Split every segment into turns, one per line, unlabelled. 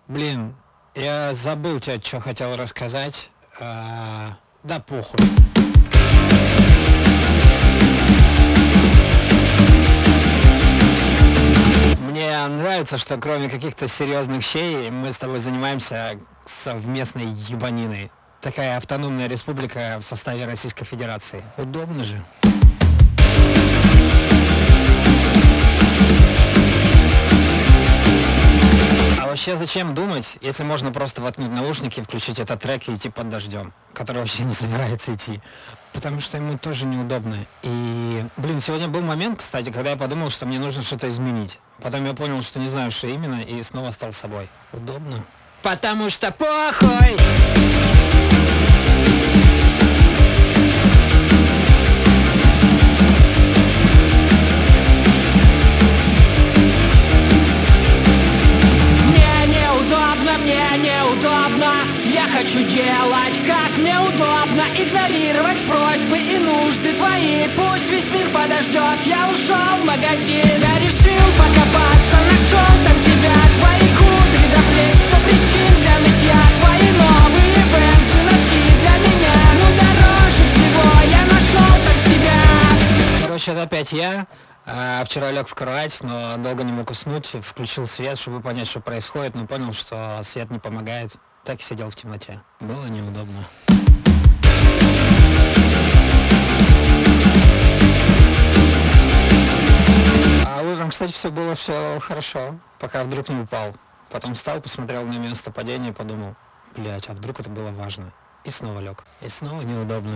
Блин, я забыл тебе, что хотел рассказать. Да похуй. Мне нравится, что кроме каких-то серьезных вещей мы с тобой занимаемся совместной ебаниной. Такая автономная республика в составе Российской Федерации. Удобно же. А вообще зачем думать, если можно просто воткнуть наушники, включить этот трек и идти под дождем, который вообще не собирается идти. Потому что ему тоже неудобно. И, блин, сегодня был момент, кстати, когда я подумал, что мне нужно что-то изменить. Потом я понял, что не знаю, что именно, и снова стал собой. Удобно. Потому что похуй!
Я хочу делать, как мне удобно, игнорировать просьбы и нужды твои. Пусть весь мир подождет, я ушел в магазин. Я решил покопаться, нашел там тебя. Твои кудри до плеч, 100 причин для нытья. Твои новые бензы, носки для меня. Ну дороже всего, я нашел там себя.
Короче, это опять я. Вчера лег в кровать, но долго не мог уснуть. Включил свет, чтобы понять, что происходит, но понял, что свет не помогает. Так и сидел в темноте. Было неудобно. А утром, кстати, все хорошо, пока вдруг не упал. Потом встал, посмотрел на место падения и подумал, блять, а вдруг это было важно. И снова лег. И снова неудобно.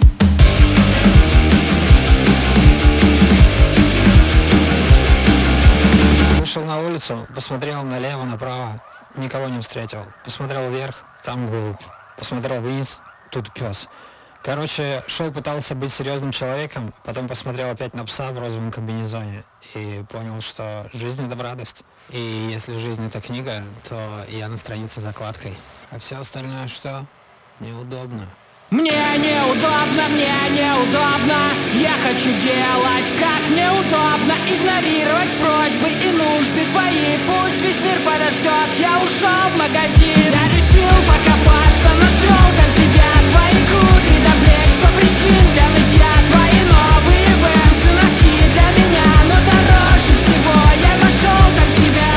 Вышел на улицу, посмотрел налево, направо, никого не встретил. Посмотрел вверх, там голубь. Посмотрел вниз, тут пес. Короче, шел, пытался быть серьезным человеком, потом посмотрел опять на пса в розовом комбинезоне и понял, что жизнь — это в радость. И если жизнь — это книга, то я на странице закладкой. А все остальное что? Неудобно.
Мне неудобно, я хочу делать, как мне удобно, игнорировать просьбы и нужды твои. Пусть весь мир подождет, я ушел в магазин. Я решил покопаться, нашел там тебя. Твои кудри до плеч, 100 причин для нытья. Твои новые бензы, носки для меня. Но дороже всего я нашел там себя.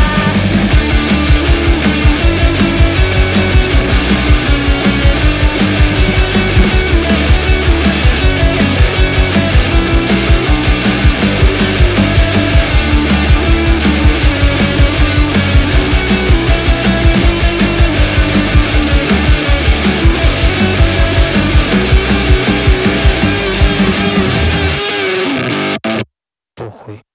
Похуй.